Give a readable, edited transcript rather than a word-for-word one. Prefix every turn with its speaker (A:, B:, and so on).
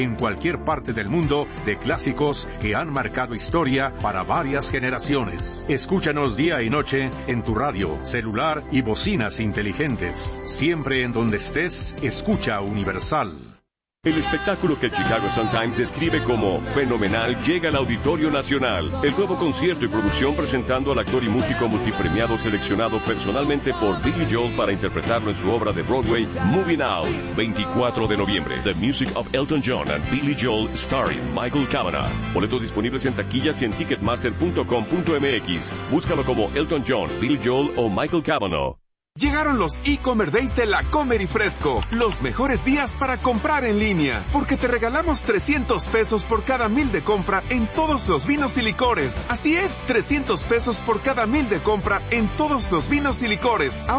A: en cualquier parte del mundo de clásicos que han marcado historia para varias generaciones. Escúchanos día y noche en tu radio, celular y bocinas inteligentes. Siempre en donde estés, escucha Universal.
B: El espectáculo que el Chicago Sun-Times describe como fenomenal llega al Auditorio Nacional. El nuevo concierto y producción presentando al actor y músico multipremiado seleccionado personalmente por Billy Joel para interpretarlo en su obra de Broadway, Moving Out, 24 de noviembre. The Music of Elton John and Billy Joel starring Michael Kavanagh. Boletos disponibles en taquillas y en ticketmaster.com.mx. Búscalo como Elton John, Billy Joel o Michael Kavanagh.
C: Llegaron los e-Comer Days de La Comer y Fresco. Los mejores días para comprar en línea. Porque te regalamos 300 pesos por cada 1,000 de compra en todos los vinos y licores. Así es, 300 pesos por cada 1,000 de compra en todos los vinos y licores.